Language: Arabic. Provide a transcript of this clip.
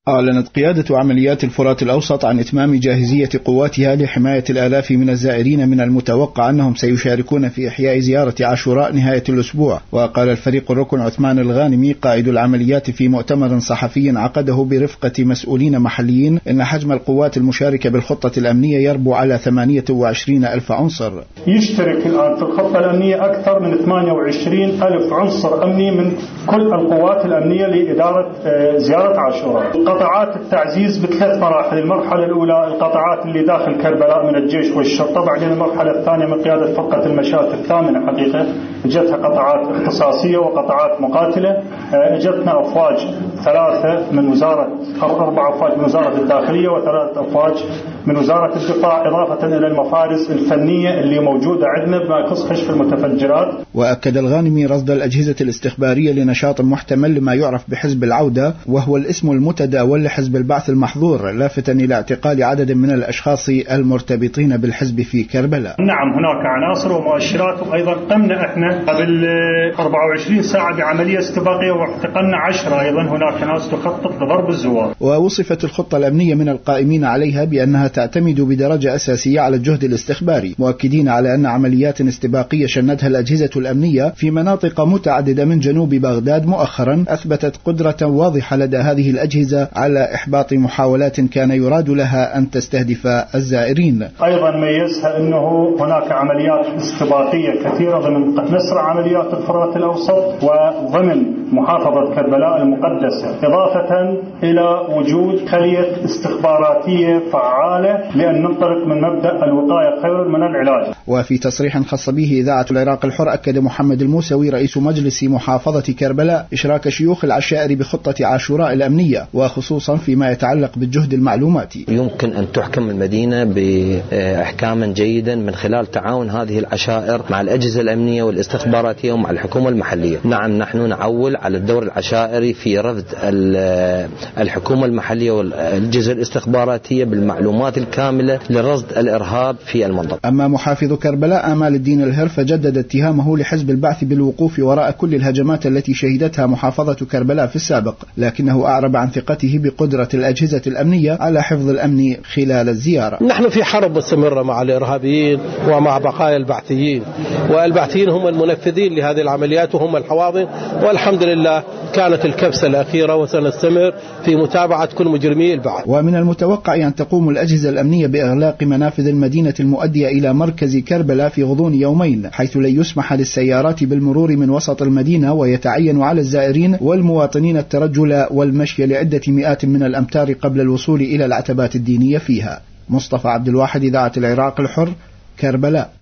أعلنت قيادة عمليات الفرات الأوسط عن إتمام جاهزية قواتها لحماية الآلاف من الزائرين من المتوقع أنهم سيشاركون في إحياء زيارة عاشوراء نهاية الأسبوع. وقال الفريق الركن عثمان الغانمي قائد العمليات في مؤتمر صحفي عقده برفقة مسؤولين محليين إن حجم القوات المشاركة بالخطة الأمنية يربو على 28,000 عنصر. يشترك الآن في الخطة الأمنية أكثر من 28,000 عنصر أمني من كل القوات الأمنية لإدارة زيارة عاشوراء. قطاعات التعزيز بثلاث مراحل. المرحلة الأولى القطاعات اللي داخل كربلاء من الجيش والشرطة، بعدين المرحلة الثانية من قيادة فرقة المشاة الثامنة حقيقة اجتها قطاعات اختصاصية وقطاعات مقاتلة. اجتنا أفواج 3 من وزارة 4 أفواج من وزارة الداخلية و3 أفواج من وزارة الدفاع، إضافة إلى المفارس الفنية اللي موجودة عندنا بما يخص كشف المتفجرات. وأكد الغانمي رصد الأجهزة الاستخبارية لنشاط محتمل لما يعرف بحزب العودة، وهو الاسم المتداول لحزب البعث المحظور، لافتا إلى اعتقال عدد من الأشخاص المرتبطين بالحزب في كربلاء. نعم هناك عناصر ومؤشرات، وأيضا قمنا احنا قبل 24 ساعة بعملية استباقية واعتقلنا 10 أيضا. هناك ناس تخطط لضرب الزوار. ووصفت الخطة الأمنية من القائمين عليها بأنها تعتمد بدرجة أساسية على الجهد الاستخباري، مؤكدين على أن عمليات استباقية شنتها الأجهزة الأمنية في مناطق متعددة من جنوب بغداد مؤخرا أثبتت قدرة واضحة لدى هذه الأجهزة على إحباط محاولات كان يراد لها أن تستهدف الزائرين. أيضا ميزها أنه هناك عمليات استباقية كثيرة ضمن نسر عمليات الفرات الأوسط وضمن محافظة كربلاء المقدسة، إضافة إلى وجود خلية استخباراتية فعالة لأن ننطلق من مبدأ الوقاية خير من العلاج. وفي تصريح خاص به إذاعة العراق الحر أكد محمد الموسوي رئيس مجلس محافظة كربلاء إشراك شيوخ العشائر بخطة عاشوراء الأمنية، وخصوصا فيما يتعلق بالجهد المعلوماتي. يمكن أن تحكم المدينة بإحكاما جيدا من خلال تعاون هذه العشائر مع الأجهزة الأمنية والاستخباراتية ومع الحكومة المحلية. نعم نحن نعول على الدور العشائري في رفض الحكومة المحلية والأجهزة الاستخباراتية بالمعلومات الكاملة لرصد الإرهاب في المنطقة. أما محافظ كربلاء آمال الدين الهر فجدد اتهامه لحزب البعث بالوقوف وراء كل الهجمات التي شهدتها محافظة كربلاء في السابق، لكنه أعرب عن ثقته بقدرة الأجهزة الأمنية على حفظ الأمن خلال الزيارة. نحن في حرب مستمرة مع الإرهابيين ومع بقايا البعثيين، والبعثيين هم المنفذين لهذه العمليات وهم الحواضن، والحمد لله كانت الكبسة الأخيرة وسنستمر في متابعة كل مجرمي البعث. ومن المتوقع أن تقوم الأجهزة الأمنية بإغلاق منافذ المدينة المؤدية إلى مركز كربلاء في غضون يومين، حيث لن يسمح للسيارات بالمرور من وسط المدينة، ويتعين على الزائرين والمواطنين الترجل والمشي لعدة مئات من الأمتار قبل الوصول إلى العتبات الدينية فيها. مصطفى عبد الواحد، إذاعة العراق الحر، كربلاء.